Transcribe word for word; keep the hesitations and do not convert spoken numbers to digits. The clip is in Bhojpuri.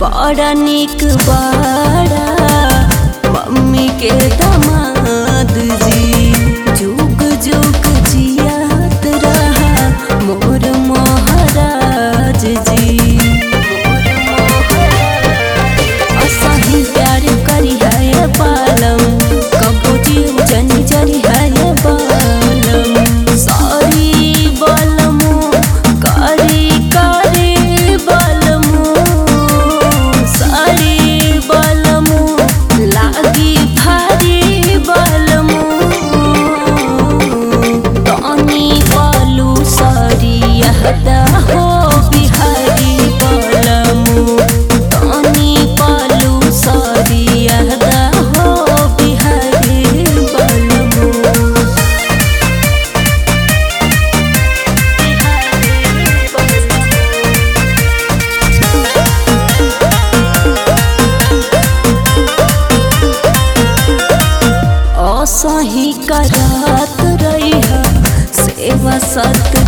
बड़ा निक बड़ा मम्मी के दामाद जी। जुग जुग जियात रहा मोर महाराज जी। असही प्यार करी है पालम कबो जीव जनी जरी है बालम। सारी बालमो कारी कारी बालमो सारी बालमो लागी भारी बालमो। तानी बालू सारी यहदा हो बिहारी बालमो। तानी बालू सारी यहदा हो बिहारी बालमो। असही करत रही सेवा सत